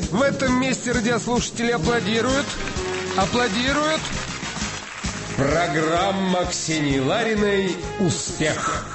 В этом месте радиослушатели аплодируют. Аплодируют. Программа Ксении Лариной «Успех».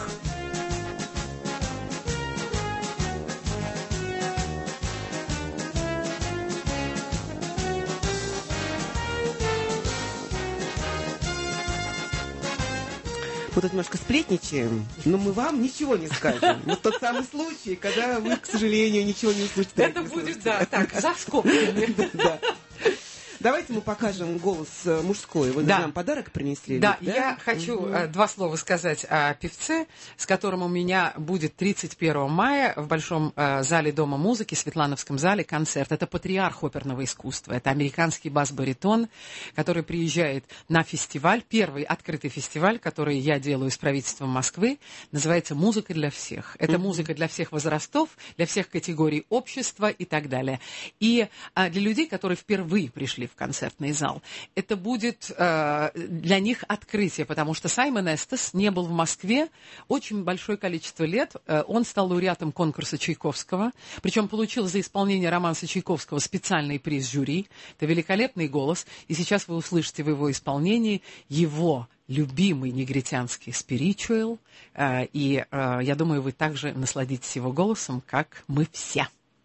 Мы тут немножко сплетничаем, но мы вам ничего не скажем. Вот тот самый случай, когда вы, к сожалению, ничего не услышите. Это будет, да, так, за скобками. Да. Давайте мы покажем голос мужской. Вы нам подарок принесли. Да, я хочу два слова сказать о певце, с которым у меня будет 31 мая в Большом зале Дома музыки, Светлановском зале, концерт. Это патриарх оперного искусства. Это американский бас-баритон, который приезжает на фестиваль, первый открытый фестиваль, который я делаю с правительством Москвы, называется «Музыка для всех». Это музыка для всех возрастов, для всех категорий общества и так далее. И для людей, которые впервые пришли в концертный зал. Это будет для них открытие, потому что Саймон Эстес не был в Москве очень большое количество лет. Он стал лауреатом конкурса Чайковского, причем получил за исполнение романса Чайковского специальный приз жюри. Это великолепный голос, и сейчас вы услышите в его исполнении его любимый негритянский «Spiritual», и я думаю, вы также насладитесь его голосом, как мы все.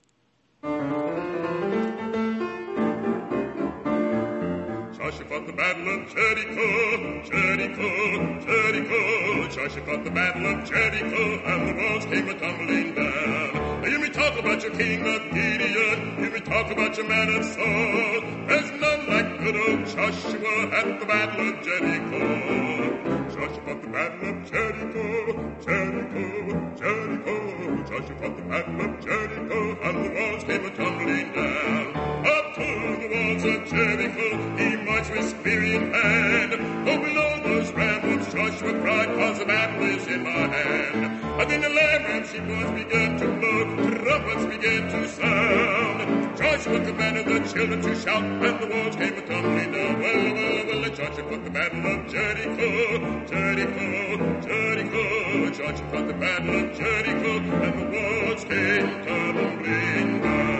Joshua fought the battle of Jericho, Jericho, Jericho. Joshua fought the battle of Jericho, and the walls came a-tumbling down. Now you may talk about your king of Gideon, you may talk about your man of Saul. There's none like good old Joshua at the battle of Jericho. Joshua fought the battle of Jericho, Jericho, Jericho. Joshua fought the battle of Jericho, and the walls came a-tumbling down. Up to the walls of Jericho, he marched with spear in hand. Oh, below those ramparts, Joshua cried, 'cause the battle is in my hand. And then the lamb she was began to blow, trumpets began to sound. Joshua commanded the children to shout, and the walls came a-tumbling down. Well, Joshua fought the battle of Jericho, Jericho, Jericho. Joshua fought the battle of Jericho, and the walls came tumbling down.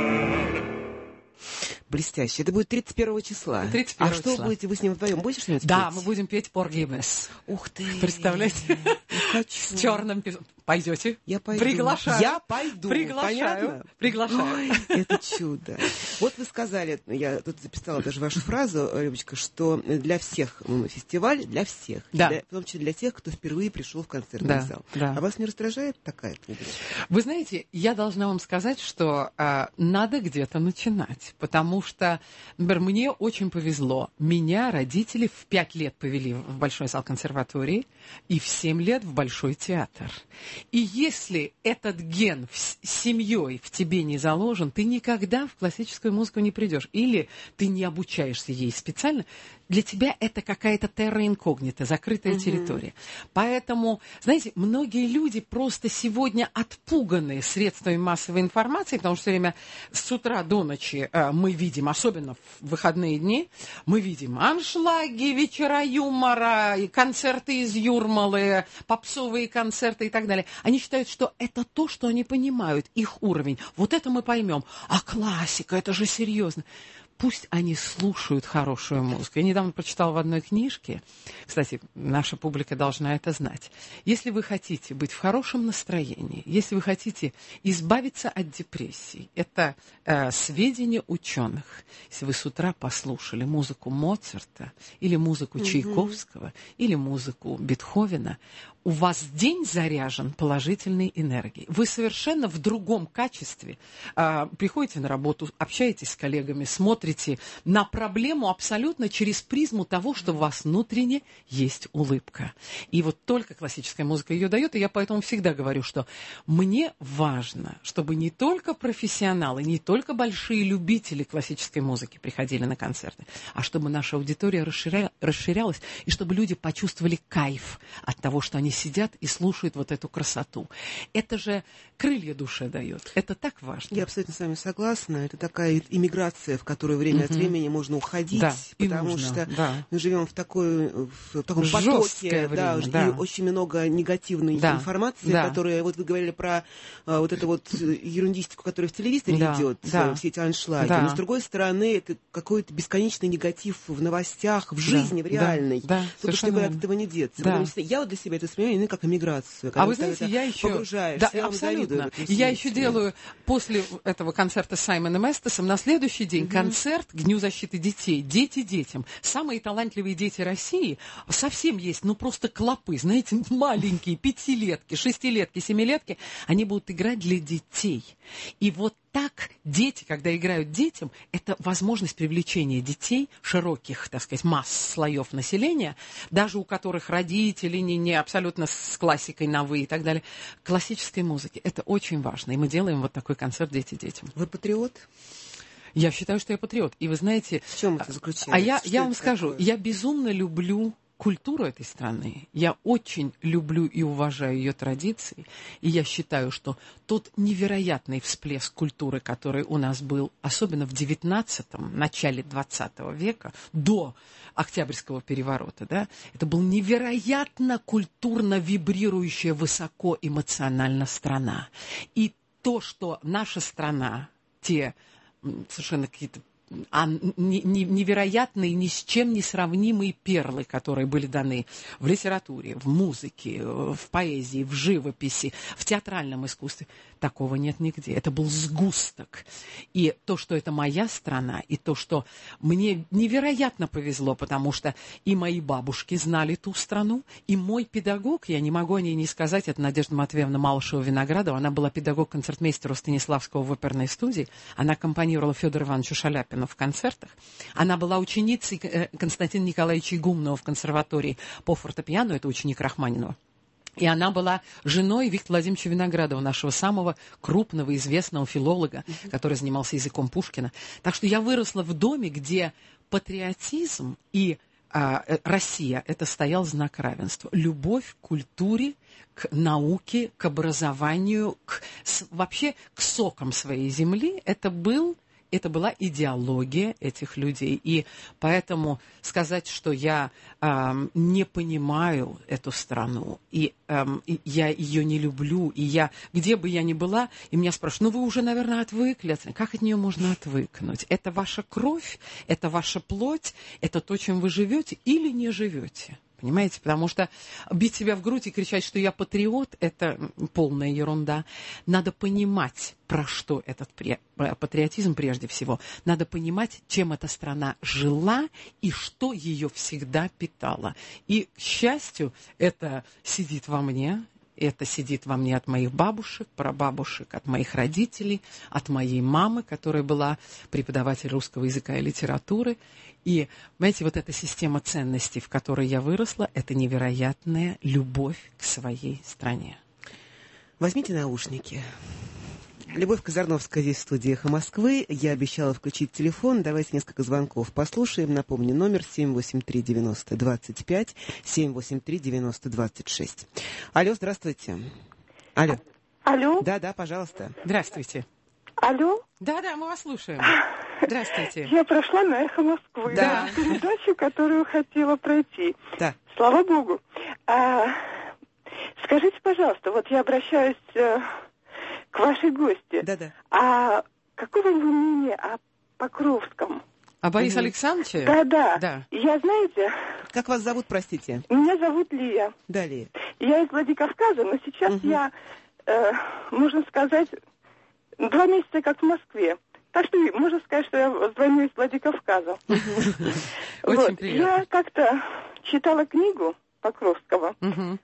Блестяще. Это будет 31 числа. 31 что числа. будете вы с ним вдвоем? Будете что-нибудь Да, петь? мы будем петь «Поргимес». Ух ты! Представляете? Хочу. С черным певцом. Пойдете? Я пойду. Приглашаю. Я пойду. Приглашаю. Понятно? Приглашаю. Ой, это чудо. Вот вы сказали, я тут записала даже вашу фразу, Любочка, что для всех фестиваль, для всех. Да. В том числе для тех, кто впервые пришел в концертный зал. Да. А вас не раздражает такая публика? Вы знаете, я должна вам сказать, что надо где-то начинать, потому что, например, мне очень повезло. Меня родители в 5 лет повели в Большой зал консерватории и в 7 лет в Большой театр. И если этот ген с семьей в тебе не заложен, ты никогда в классическую музыку не придешь. Или ты не обучаешься ей специально. Для тебя это какая-то терра инкогнита, закрытая территория. Поэтому, знаете, многие люди просто сегодня отпуганы средствами массовой информации, потому что все время с утра до ночи мы видим, особенно в выходные дни, мы видим аншлаги, вечера юмора, и концерты из Юрмалы, попсовые концерты и так далее. Они считают, что это то, что они понимают, их уровень. Вот это мы поймем. А классика, это же серьезно. Пусть они слушают хорошую музыку. Я недавно прочитала в одной книжке, кстати, наша публика должна это знать. Если вы хотите быть в хорошем настроении, если вы хотите избавиться от депрессии, это сведения ученых. Если вы с утра послушали музыку Моцарта, или музыку Чайковского, или музыку Бетховена, у вас день заряжен положительной энергией. Вы совершенно в другом качестве приходите на работу, общаетесь с коллегами, смотрите на проблему абсолютно через призму того, что у вас внутренне есть улыбка. И вот только классическая музыка ее дает, и я поэтому всегда говорю, что мне важно, чтобы не только профессионалы, не только большие любители классической музыки приходили на концерты, а чтобы наша аудитория расширялась, и чтобы люди почувствовали кайф от того, что они сидят и слушают вот эту красоту. Это же крылья душе дает. Это так важно. Я абсолютно с вами согласна. Это такая иммиграция, в которую время от времени можно уходить, Да, и потому нужно, что да. мы живем в таком Жесткое потоке, время, да, да. и очень много негативной Да, информации, да. которая, вот вы говорили про вот эту вот ерундистику, которая в телевизоре Да, идет, да. все эти аншлаги. Да. Но с другой стороны, это какой-то бесконечный негатив в новостях, в жизни, в реальной. Да, Тут уж никуда от этого не деться. Да. Я вот для себя это воспринимаю именно как эмиграцию. А вы знаете, я еще... погружаешься, Да, я вам завидую в абсолютно. этом Я смысле. еще делаю после этого концерта с Саймоном Эстесом на следующий день концерт к Дню защиты детей. Дети детям. Самые талантливые дети России совсем есть, ну просто клопы, знаете, маленькие, 5-летки, 6-летки, 7-летки. Они будут играть для детей. И вот так дети, когда играют детям, это возможность привлечения детей, широких, так сказать, масс слоев населения, даже у которых родители не абсолютно с классикой на «вы» и так далее, классической музыки. Это очень важно. И мы делаем вот такой концерт «Дети детям». Вы патриот? Я считаю, что я патриот. И вы знаете... В чем это заключается? А я Что вам это скажу, такое? я безумно люблю культуру этой страны. Я очень люблю и уважаю ее традиции. И я считаю, что тот невероятный всплеск культуры, который у нас был, особенно в 19-м, начале 20 века, до Октябрьского переворота, да, это был невероятно культурно вибрирующая, высоко эмоционально страна. И то, что наша страна, те совершенно какие-то невероятные, ни с чем не сравнимые перлы, которые были даны в литературе, в музыке, в поэзии, в живописи, в театральном искусстве. Такого нет нигде. Это был сгусток. И то, что это моя страна, и то, что мне невероятно повезло, потому что и мои бабушки знали ту страну, и мой педагог, я не могу о ней не сказать, это Надежда Матвеевна Малышева-Виноградова, она была педагог-концертмейстера Станиславского в оперной студии, она аккомпанировала Федору Ивановичу Шаляпину в концертах, она была ученицей Константина Николаевича Игумнова в консерватории по фортепиано, это ученик Рахманинова. И она была женой Виктора Владимировича Виноградова, нашего самого крупного, известного филолога, который занимался языком Пушкина. Так что я выросла в доме, где патриотизм и Россия – это стоял знак равенства. Любовь к культуре, к науке, к образованию, вообще к сокам своей земли – это была идеология этих людей. И поэтому сказать, что я не понимаю эту страну, и я ее не люблю, и я, где бы я ни была, и меня спрашивают, вы уже, наверное, отвыкли. Как от нее можно отвыкнуть? Это ваша кровь, это ваша плоть, это то, чем вы живете или не живете. Понимаете? Потому что бить себя в грудь и кричать, что я патриот, это полная ерунда. Надо понимать, про что этот патриотизм прежде всего. Надо понимать, чем эта страна жила и что ее всегда питало. И, к счастью, это сидит во мне. Это сидит во мне от моих бабушек, прабабушек, от моих родителей, от моей мамы, которая была преподаватель русского языка и литературы. И, понимаете, вот эта система ценностей, в которой я выросла, это невероятная любовь к своей стране. Возьмите наушники. Любовь Казарновская здесь в студии «Эхо Москвы». Я обещала включить телефон. Давайте несколько звонков послушаем. Напомню, номер 783-90-25, 783-90-26. Алло, здравствуйте. Алло. Алло. Да, пожалуйста. Здравствуйте. Алло. Да, мы вас слушаем. Здравствуйте. Я прошла на «Эхо Москвы». Да. Передачу, которую хотела пройти. Да. Слава Богу. Скажите, пожалуйста, вот я обращаюсь к вашей гости. Да. А какого вы мнения о Покровском? А Борисе Александровиче? Да. Я, знаете... Как вас зовут, простите? Меня зовут Лия. Да, Лия. Я из Владикавказа, но сейчас я, можно сказать, 2 месяца как в Москве. Так что можно сказать, что я звоню из Владикавказа. Очень приятно. Я как-то читала книгу Покровского,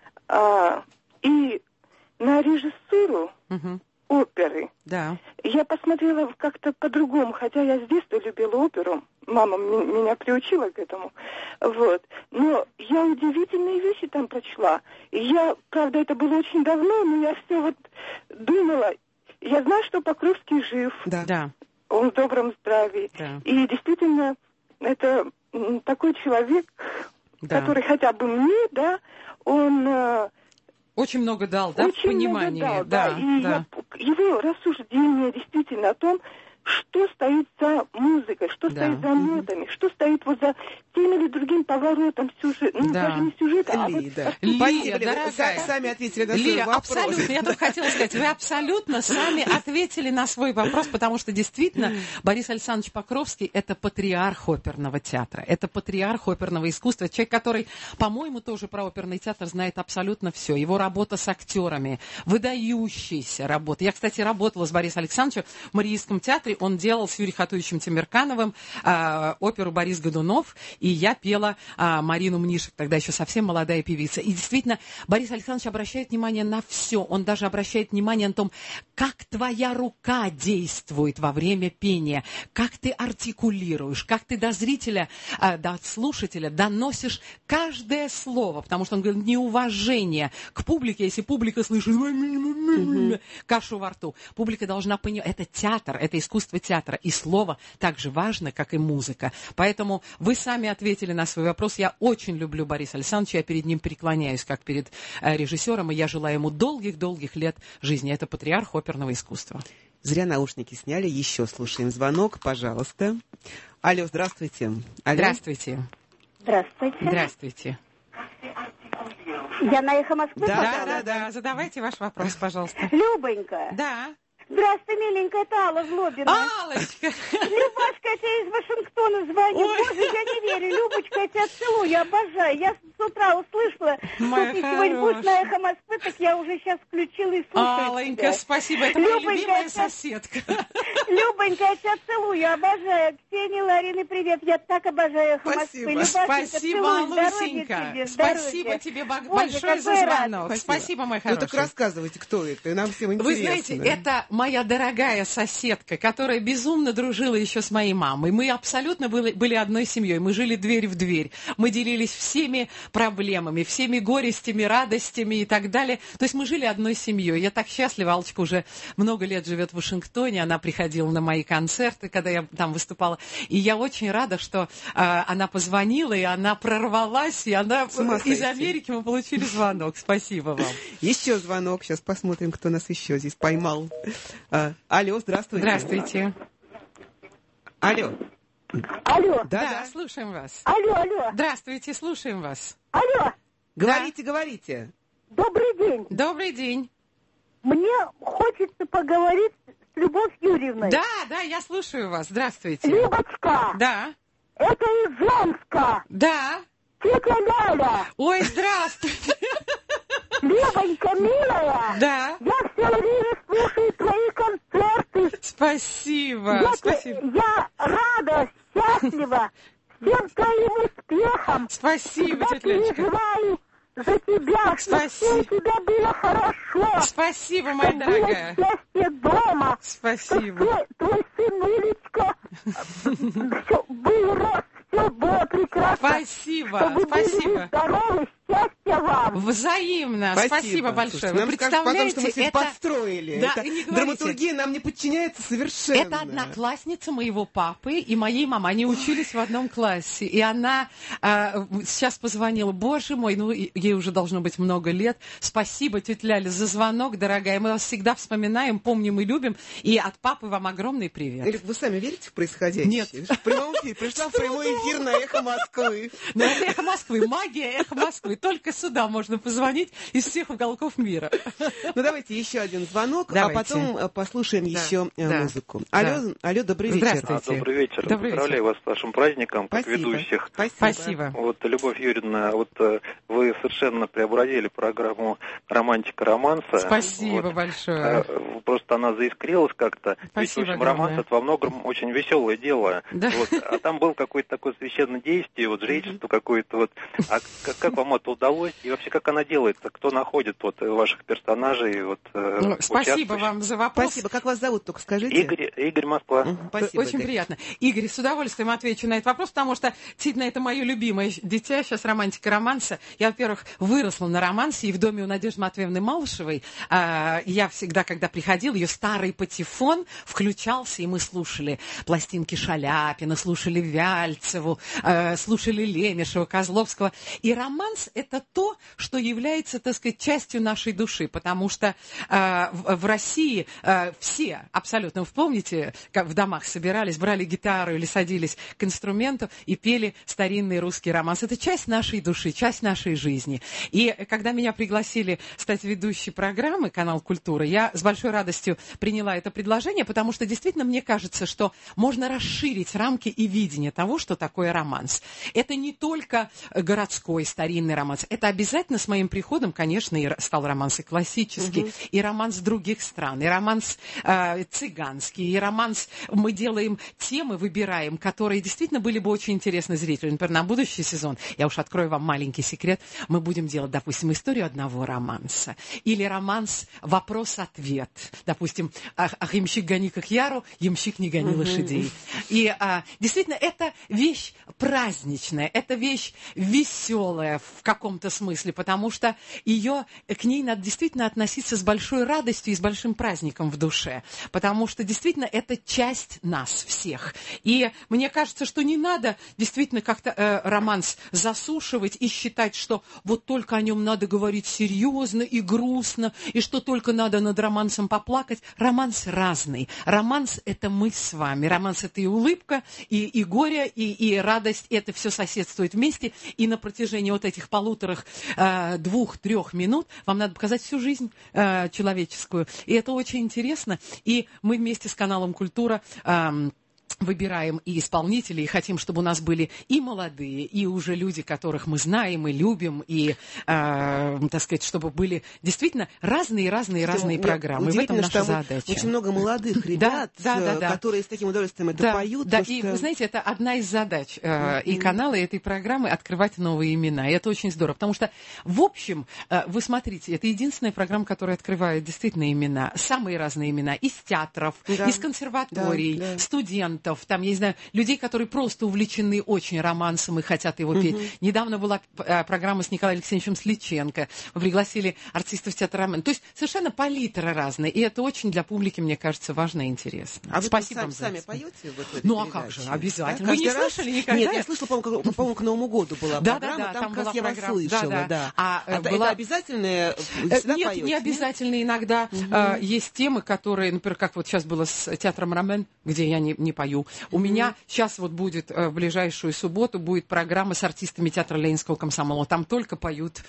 и на режиссуру оперы я посмотрела как-то по-другому, хотя я с детства любила оперу. Мама меня приучила к этому. Вот. Но я удивительные вещи там прочла. И я, правда, это было очень давно, но я все вот думала. Я знаю, что Покровский жив. Да. Он в добром здравии. Да. И действительно, это такой человек, который хотя бы мне, он... Очень много дал, в понимании. И его рассуждения действительно о том, что стоит за музыкой, что стоит за нотами, что стоит вот за тем или другим поворотом сюжета, даже не сюжета, а вот... Спасибо, дорогая. Сами ответили на свой вопрос. Абсолютно, я только хотела сказать, вы абсолютно сами ответили на свой вопрос, потому что действительно Борис Александрович Покровский — это патриарх оперного театра, это патриарх оперного искусства, человек, который, по-моему, тоже про оперный театр знает абсолютно все. Его работа с актерами, выдающаяся работа. Я, кстати, работала с Борисом Александровичем в Мариинском театре, он делал с Юрием Хатуевичем Темиркановым оперу «Борис Годунов», и я пела Марину Мнишек, тогда еще совсем молодая певица. И действительно, Борис Александрович обращает внимание на все. Он даже обращает внимание на том, как твоя рука действует во время пения, как ты артикулируешь, как ты до зрителя, до слушателя доносишь каждое слово. Потому что он говорит, неуважение к публике, если публика слышит кашу во рту. Публика должна понимать, это театр, это искусство театра. И слово так же важно, как и музыка. Поэтому вы сами ответили на свой вопрос. Я очень люблю Бориса Александровича, я перед ним преклоняюсь, как перед режиссером, и я желаю ему долгих-долгих лет жизни. Это патриарх оперного искусства. Зря наушники сняли, еще слушаем звонок, пожалуйста. Алло, здравствуйте. Алло. Здравствуйте. Здравствуйте. Здравствуйте. Я на «Эхо Москвы»? Да. Задавайте ваш вопрос, пожалуйста. Любонька. Да. Здравствуй, миленькая, это Алла Злобина. Аллочка! Любашка, я тебе из Вашингтона звоню. Ой. Боже, я не верю. Любочка, я тебя целую, я обожаю. Я с утра услышала, моя что ты сегодня будешь на «Эхо Москвы», так я уже сейчас включила и слушаю. Алленька, тебя. спасибо, это моя любимая соседка. Любонька, я тебя целую, я обожаю. Ксении, Ларине, привет, я так обожаю «Эхо Москвы». Любашенька, Спасибо, Лусенька. Спасибо тебе большое за звонок. Спасибо, мой хороший. Ну так рассказывайте, кто это, нам всем интересно. Вы знаете, это моя дорогая соседка, которая безумно дружила еще с моей мамой. Мы абсолютно были одной семьей. Мы жили дверь в дверь. Мы делились всеми проблемами, всеми горестями, радостями и так далее. То есть мы жили одной семьей. Я так счастлива. Аллочка уже много лет живет в Вашингтоне. Она приходила на мои концерты, когда я там выступала. И я очень рада, что она позвонила, и она прорвалась, и она из Америки мы получили звонок. Спасибо вам. Еще звонок. Сейчас посмотрим, кто нас еще здесь поймал. Алло, здравствуйте. Здравствуйте. Алло. Алло. Да, слушаем вас. Алло. Здравствуйте, слушаем вас. Алло. Говорите. Добрый день. Добрый день. Мне хочется поговорить с Любовью Юрьевной. Да, я слушаю вас. Здравствуйте. Любочка. Да. Это из Омска. Да. Тетя Ляля. Ой, здравствуйте. Любонька, милая. Да. Я все время слушаю твои концерты. Спасибо. Я рада, счастлива всем твоим успехам. Спасибо, тетя Лялечка. Лялечка. Переживаю за тебя, чтобы все у тебя было хорошо. Спасибо, моя дорогая. Было счастье дома. Спасибо. Твой сынулечка был рос, все было прекрасно. Спасибо. Чтобы Спасибо. были здоровы, счастья вам. Взаимно. Спасибо большое. Слушайте, Вы представляете, потом, что мы это... подстроили. Да, это и не говорите. Драматургия нам не подчиняется совершенно. Это одноклассница моего папы и моей мамы. Они учились в одном классе. И она сейчас позвонила. Боже мой, ей уже должно быть много лет. Спасибо, тетя Ляля, за звонок, дорогая. Мы вас всегда вспоминаем, помним и любим. И от папы вам огромный привет. Вы сами верите в происходящее? Нет. В прямом эфире. Пришла в прямой эфир на «Эхо Москвы». Но это «Эхо Москвы», магия «Эхо Москвы». Только сюда можно позвонить из всех уголков мира. Ну, давайте еще один звонок, давайте. А потом послушаем еще музыку. Да. Алло, добрый вечер. Добрый вечер. Поздравляю вас с вашим праздником, как ведущих. Спасибо. Вот, Любовь Юрьевна, вы совершенно преобразили программу «Романтика-романса». Спасибо большое. Просто она заискрилась как-то. Спасибо. Ведь, в общем, романс — это во многом очень веселое дело. Да. А там было какое-то такое священное действие, жречество какое-то. А как вам это удалось? И вообще, как она делается? Кто находит ваших персонажей? Спасибо вам за вопрос. Спасибо. Как вас зовут, только скажите? Игорь, Москва. Спасибо, Очень приятно. Игорь, с удовольствием отвечу на этот вопрос, потому что действительно это мое любимое дитя, сейчас романтика романса. Я, во-первых, выросла на романсе, и в доме у Надежды Матвеевны Малышевой я всегда, когда приходила, ее старый патефон включался, и мы слушали пластинки Шаляпина, слушали Вяльцеву, слушали Лемешева, Козловского. И романс — это то, что является, так сказать, частью нашей души, потому что в России все абсолютно, вы помните, как в домах собирались, брали гитару или садились к инструменту и пели старинный русский романс. Это часть нашей души, часть нашей жизни. И когда меня пригласили стать ведущей программы «Канал Культура», я с большой радостью приняла это предложение, потому что действительно мне кажется, что можно расширить рамки и видение того, что такое романс. Это не только городской старинный романс, это обязательно с моим приходом, конечно, и стал романс и классический, и романс других стран, и романс цыганский, и романс, мы делаем темы, выбираем, которые действительно были бы очень интересны зрителю. Например, на будущий сезон, я уж открою вам маленький секрет, мы будем делать, допустим, историю одного романса, или романс «Вопрос-ответ». Допустим, «Ах, ямщик гони как яру, ямщик не гони лошадей». И действительно, это вещь праздничная, это вещь веселая в каком-то смысле, потому что к ней надо действительно относиться с большой радостью и с большим праздником в душе, потому что действительно это часть нас всех. И мне кажется, что не надо действительно как-то романс засушивать и считать, что вот только о нем надо говорить серьезно и грустно, и что только надо над романсом поплакать. Романс разный. Романс — это мы с вами. Романс — это и улыбка, и горе, и радость. Это все соседствует вместе. И на протяжении вот этих 2-3 минут вам надо показать всю жизнь человеческую. И это очень интересно. И мы вместе с каналом «Культура» выбираем и исполнителей, и хотим, чтобы у нас были и молодые, и уже люди, которых мы знаем и любим, и, так сказать, чтобы были действительно разные программы. В этом наша задача. Очень много молодых ребят, которые с таким удовольствием это поют. Да, и вы знаете, это одна из задач и канала, и этой программы — открывать новые имена. И это очень здорово, потому что, в общем, вы смотрите, это единственная программа, которая открывает действительно имена, самые разные имена, из театров, из консерваторий, студентов, там, я не знаю, людей, которые просто увлечены очень романсом и хотят его петь. Недавно была программа с Николаем Алексеевичем Сличенко. Мы пригласили артистов театра романса. То есть совершенно палитра разная. И это очень для публики, мне кажется, важно и интересно. А спасибо вы сами поете в этой передаче? А как же, обязательно. Да? Вы не слышали никогда? Нет, я слышала, по-моему, к Новому году была программа, там как раз я вас слышала. Да. Это обязательное? Нет, поете, не обязательно. Иногда есть темы, которые, например, как вот сейчас было с театром Ромен, где я не пою. У меня сейчас вот будет в ближайшую субботу будет программа с артистами театра Ленинского комсомола. Там только поют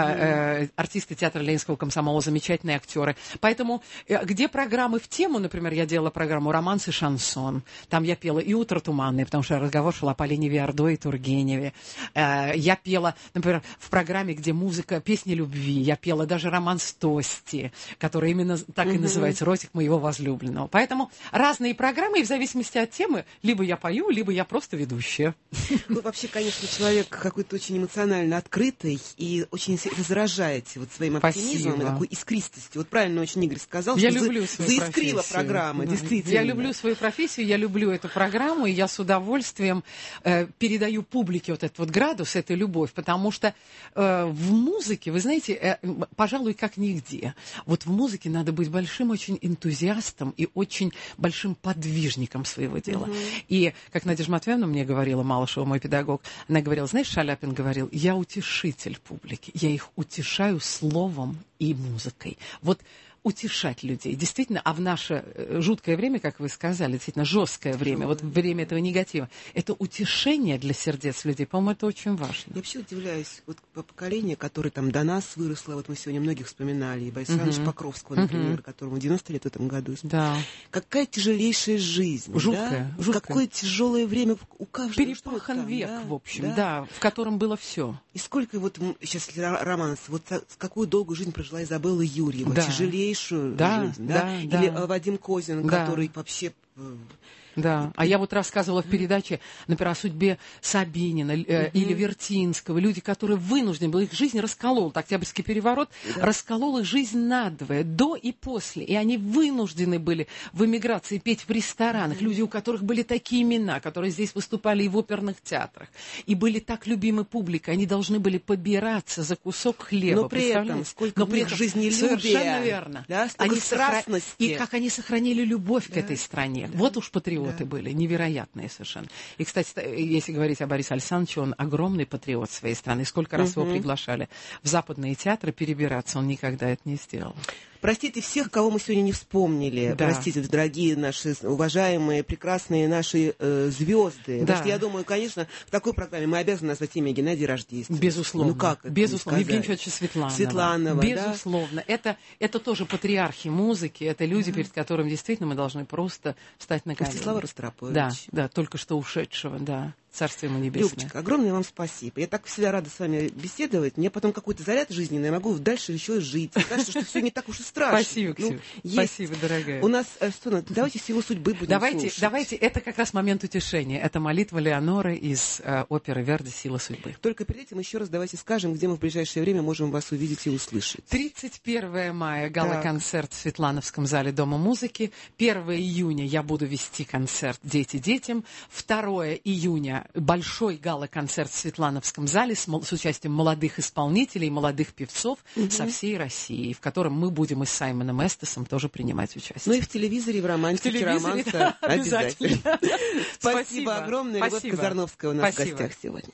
артисты театра Ленинского комсомола, замечательные актеры. Поэтому где программы в тему, например, я делала программу «Романс и шансон». Там я пела и «Утро туманное», потому что разговор шел о Полине Виардо и Тургеневе. Я пела, например, в программе, где музыка, песни любви. Я пела даже романс Тости, который именно так и называется «Ротик моего возлюбленного». Поэтому разные программы, и в зависимости от темы, либо я пою, либо я просто ведущая. Вы вообще, конечно, человек какой-то очень эмоционально открытый и очень заражаете вот своим оптимизмом и такой искристостью. Вот правильно очень Игорь сказал, я что люблю заискрила программа, действительно. Я люблю свою профессию, я люблю эту программу, и я с удовольствием передаю публике вот этот вот градус, эту любовь, потому что в музыке, вы знаете, пожалуй, как нигде, вот в музыке надо быть большим очень энтузиастом и очень большим подвижником своего дела. И, как Надежда Матвеевна мне говорила, Малышева, мой педагог, она говорила, знаешь, Шаляпин говорил, я утешитель публики, я их утешаю словом и музыкой. Вот утешать людей. Действительно, а в наше жуткое время, как вы сказали, действительно жесткое время, вот время этого негатива, это утешение для сердец людей, по-моему, это очень важно. Я вообще удивляюсь, вот поколение, которое там до нас выросло, вот мы сегодня многих вспоминали, и Бориса Ивановича Покровского, например, которому 90 лет в этом году. Да. Какая тяжелейшая жизнь. Жуткая, да? жуткая. Какое тяжелое время у каждого. Перепахан век, да? В общем, да, в котором было все. И сколько вот сейчас романс, вот какую долгую жизнь прожила Изабелла Юрьева, тяжелейшую жизнь, да? Или Вадим Козин, который вообще... Да, а я вот рассказывала в передаче, например, о судьбе Сабинина или Вертинского, люди, которые вынуждены были, их жизнь расколол, Октябрьский переворот расколол их жизнь надвое, до и после, и они вынуждены были в эмиграции петь в ресторанах, люди, у которых были такие имена, которые здесь выступали и в оперных театрах, и были так любимы публикой, они должны были побираться за кусок хлеба. Но при этом, сколько в них жизнелюбия. Совершенно верно. Да, столько страстности. И как они сохранили любовь к этой стране. Вот уж патриоты. патриоты были, невероятные совершенно. И, кстати, если говорить о Борисе Александровиче, он огромный патриот своей страны. Сколько раз его приглашали в западные театры перебираться, он никогда это не сделал. Простите всех, кого мы сегодня не вспомнили. Да. Простите, дорогие наши уважаемые, прекрасные наши звезды. Да. Потому что я думаю, конечно, в такой программе мы обязаны назвать имя Геннадия Рождественского. Безусловно. Ну как это безусловно. Евгения Федоровича Светланова. Безусловно. Да? Это тоже патриархи музыки. Это люди, перед которыми действительно мы должны просто встать на колени. Мстислава Ростропович. Да, только что ушедшего, да. Царствие ему небесное. Любочка, огромное вам спасибо. Я так всегда рада с вами беседовать. Мне потом какой-то заряд жизненный, я могу дальше еще жить. Мне кажется, что все не так уж и страшно. Спасибо, Ксюша. Спасибо, дорогая. У нас что, давайте «Силу судьбы» будем слушать. Давайте, это как раз момент утешения. Это молитва Леоноры из оперы Верди «Сила судьбы». Только перед этим еще раз давайте скажем, где мы в ближайшее время можем вас увидеть и услышать. 31 мая гала-концерт в Светлановском зале Дома музыки. 1 июня я буду вести концерт «Дети детям». 2 июня большой гала-концерт в Светлановском зале с участием молодых исполнителей, молодых певцов со всей России, в котором мы будем и с Саймоном Эстесом тоже принимать участие. Ну и в телевизоре, в романтике романса обязательно. Спасибо огромное. Любовь Казарновская у нас в гостях сегодня.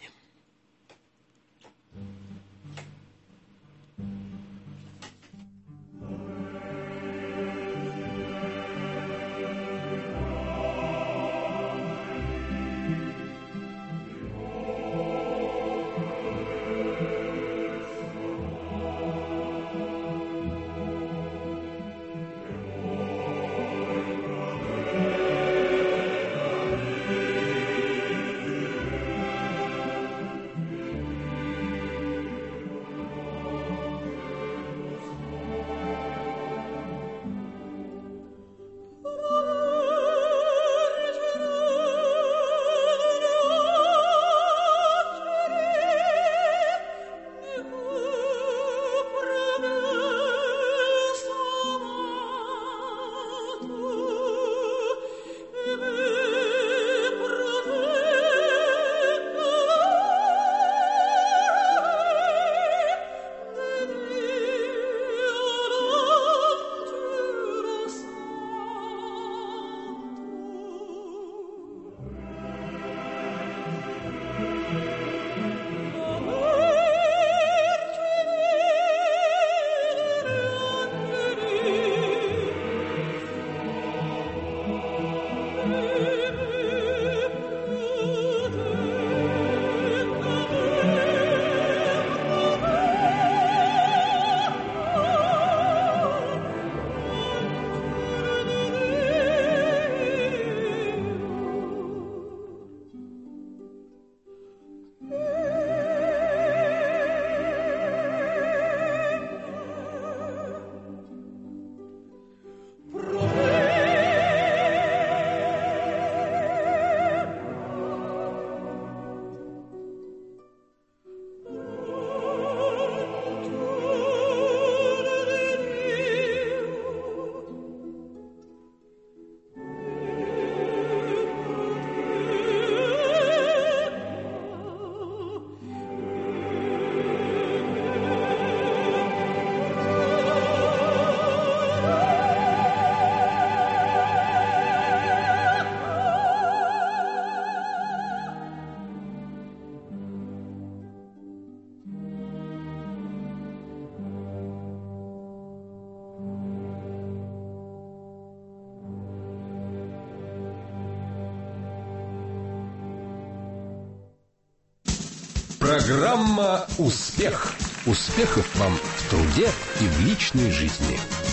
Программа «Успех». Успехов вам в труде и в личной жизни.